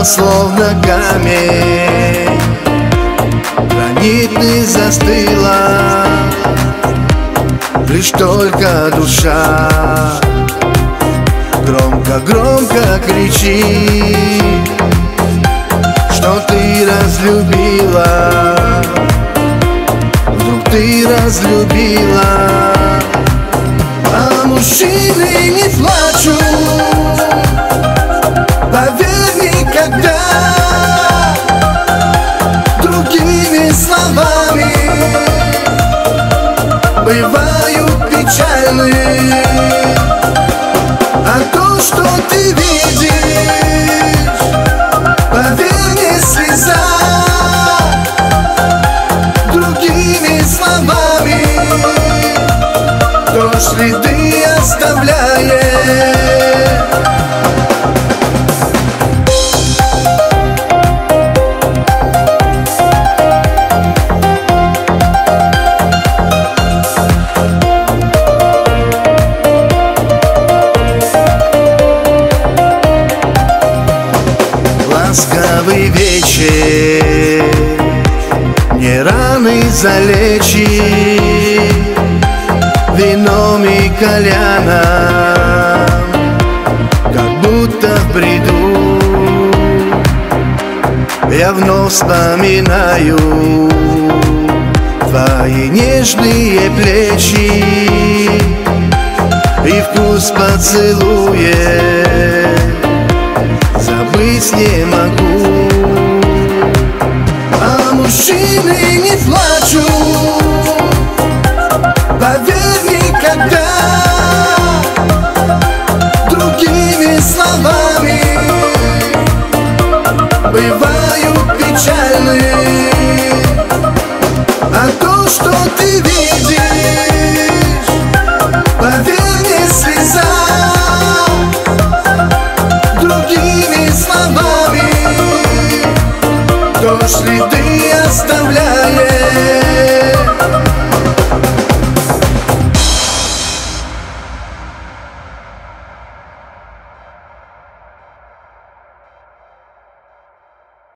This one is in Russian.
стал словно камень, гранитный застыла лишь только душа. Громко-громко кричи, что ты разлюбила, вдруг ты разлюбила. А мужчины не плачут, поверь, никогда. Другими словами бывают печальны, а то, что ты видишь, поверь, не слеза. Другими словами то следы оставляет. Ласковый вечер мне раны залечит вином и кальяном, как будто в бреду я вновь вспоминаю твои нежные плечи и вкус поцелуя. Забыть не могу. А мужчины не плачут, поверь, никогда. Другими словами бывают печальны, а то, что ты видишь, поверь, не слеза. Другими словами то следы